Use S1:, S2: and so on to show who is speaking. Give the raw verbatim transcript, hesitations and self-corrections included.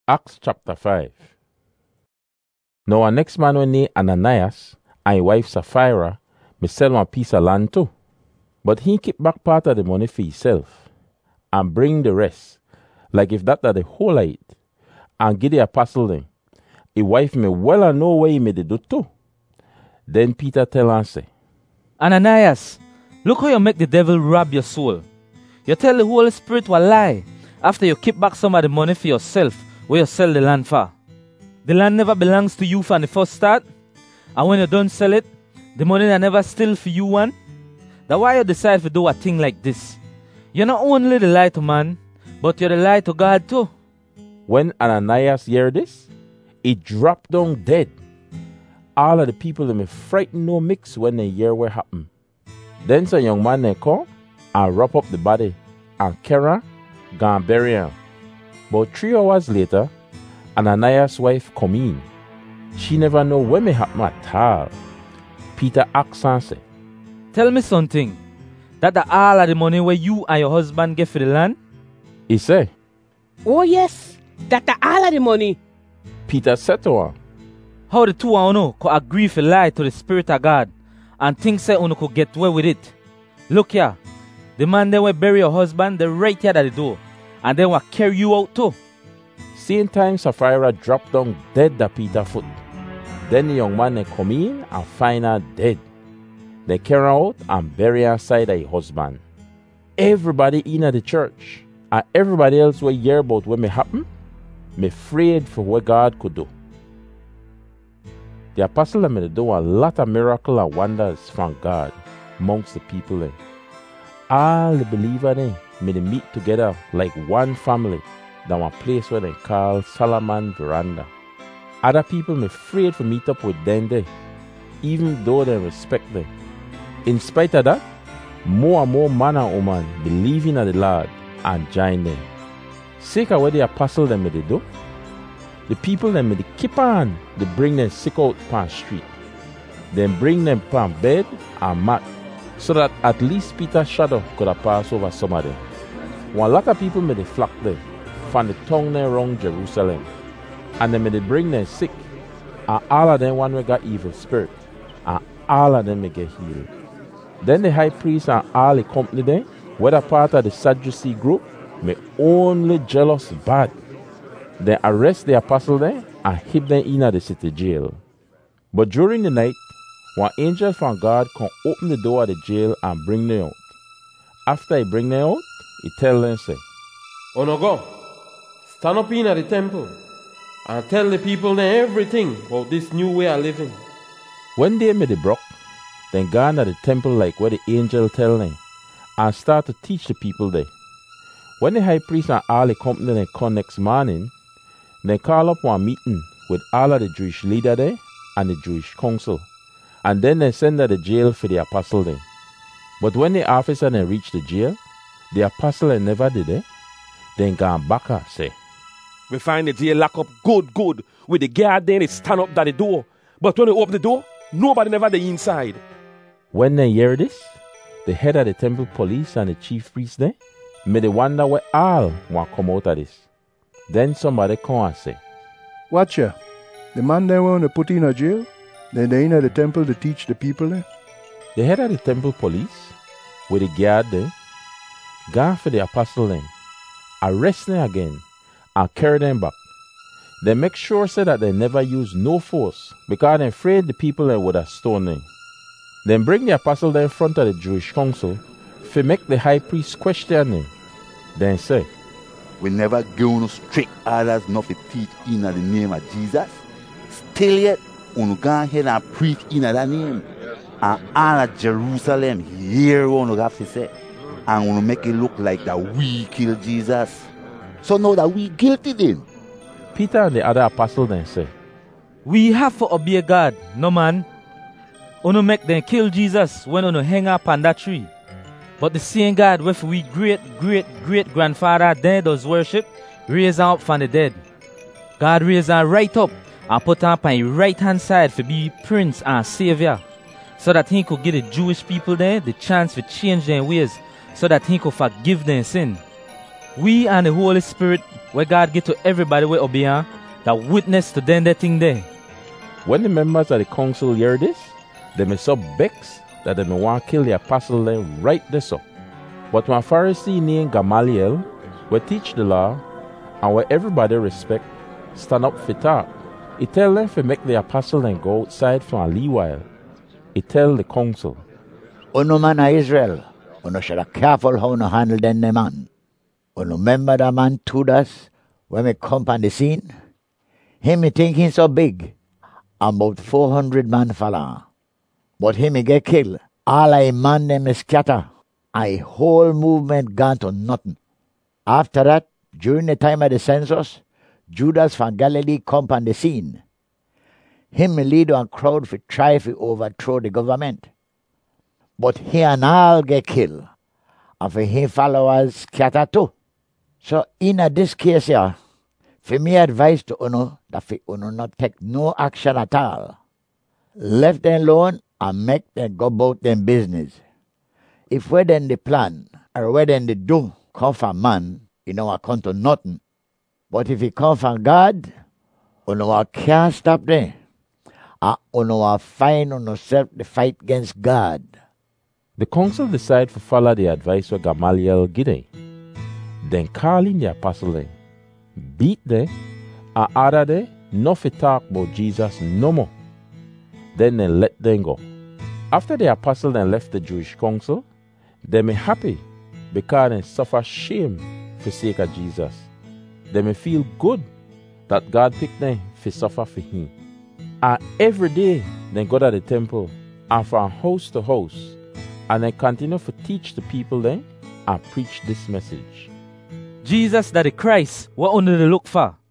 S1: Acts chapter five. Now, our next man we name Ananias and his wife Sapphira me sell one piece of land too. But he keep back part of the money for himself and bring the rest, like if that are the whole of it, and give the apostle them. His wife me well and know where he made it do too. Then Peter tell her say,
S2: Ananias, look how you make the devil rob your soul. You tell the Holy Spirit a lie after you keep back some of the money for yourself where you sell the land for. The land never belongs to you from the first start, and when you don't sell it, the money that never still for you one. That's why you decide to do a thing like this. You're not only the lie to man, but you're the lie to God too.
S1: When Ananias hear this, he dropped down dead. All of the people them frightened no mix when they hear what happened. Then some young man they come and wrap up the body and carry gone bury him. But three hours later, Ananias' wife come in. She never know when me happen at all. Peter asks and say,
S2: Tell me something. That the all of the money where you and your husband get for the land?
S1: He say,
S3: Oh yes, that the all of the money.
S1: Peter said to her,
S2: How the two of you could agree to lie to the Spirit of God and think say you could get away with it? Look here, the man they will bury your husband, they right here at the door, and they will carry you out too.
S1: Same time Sapphira dropped down dead at Peter's foot. Then the young man they come in and find her dead. They carry her out and bury her side of her husband. Everybody in at the church and everybody else will hear about what may happen, me afraid for what God could do. The apostle may do a lot of miracles and wonders from God amongst the people there. All the believers there may meet together like one family down one place where they call Solomon Veranda. Other people may afraid to meet up with them there, even though they respect them. In spite of that, more and more man and woman believe in the Lord and join them. Sake of what the apostle them may do, the people them may keep on, they bring them sick out pan street. Then bring them pan bed and mat, so that at least Peter's shadow could have passed over some of them. One lot of people may they flock them from the town there around Jerusalem, and they may they bring them sick, and all of them one way got evil spirit, and all of them may get healed. Then the high priest and all the company there, whether part of the Sadducee group, may only jealous bad. They arrest the apostle there and hid them in the city jail. But during the night, one angel from God come open the door of the jail and bring them out. After he bring them out, he tell them say,
S4: Oh no go, stand up in at the temple and tell the people there everything about this new way of living.
S1: When they made it broke, then gone to the temple like what the angel tell them and start to teach the people there. When the high priest and all the company they come next morning, they call up one meeting with all of the Jewish leader there and the Jewish council, and then they send to the jail for the apostle there. But when the officer they reach the jail, the apostle they never did it. Then gone back and say,
S5: We find the jail lock up good, good, with the guard then they stand up at the door. But when they open the door, nobody never the inside.
S1: When they hear this, the head of the temple police and the chief priest there, may they wonder where all want come out of this. Then somebody come and say,
S6: Watch ya, the man they want to put in a jail, then they in the temple to teach the people there.
S1: The head of the temple police, with the guard there, gone for the apostle then, arrest them again, and carry them back. They make sure say that they never use no force, because they're afraid the people there would have stoned them. Then bring the apostle there in front of the Jewish council, for make the high priest question them. Then say,
S7: We never give no strict orders not to teach in the name of Jesus. Still yet, you go ahead and preach in that name. And all of Jerusalem hear what you have to say. And we make it look like that we killed Jesus. So now that we guilty then.
S1: Peter and the other apostle then say,
S2: We have to obey God, no man. Uno make them kill Jesus when uno hang up on that tree. But the same God with we great, great, great grandfather then does worship, raise him up from the dead. God raised him right up and put him on his right hand side to be prince and savior, so that he could give the Jewish people there the chance to change their ways, so that he could forgive their sin. We and the Holy Spirit, where God give to everybody we obey him, that witness to them that thing there.
S1: When the members of the council hear this, they may so vex that they may want to kill the apostle then right there so. But when a Pharisee named Gamaliel, where teach the law, and where everybody respect, stand up for talk, he tell them to make the apostle then go outside for a little while. He tell the council,
S8: Uno man of Israel, uno should be careful how uno handle them the man. Uno remember the man Judas when we come on the scene? Him he think he's so big, and about four hundred man follow. But him he get killed. All I man them is scatter. And whole movement gone to nothing. After that, during the time of the census, Judas from Galilee come on the scene. Him lead a crowd for try to overthrow the government. But he and all get killed. And for his followers scatter too. So in a this case here, for me advice to uno that for uno not take no action at all. Left them alone and make them go about them business. If where then the plan or where then the do come from man, you know, I come to nothing. But if it come from God, you know, I can't stop there. And you know, I find on yourself the fight against God.
S1: The council decide to follow the advice of Gamaliel give them. Then call in the apostle them, beat them, and order them not to talk about Jesus no more. Then they let them go. After the apostle then left the Jewish council, they may happy because they suffer shame for sake of Jesus. They may feel good that God picked them to suffer for him. And every day they go to the temple and from house to house, and they continue to teach the people then and preach this message.
S2: Jesus that the Christ, what under the look for?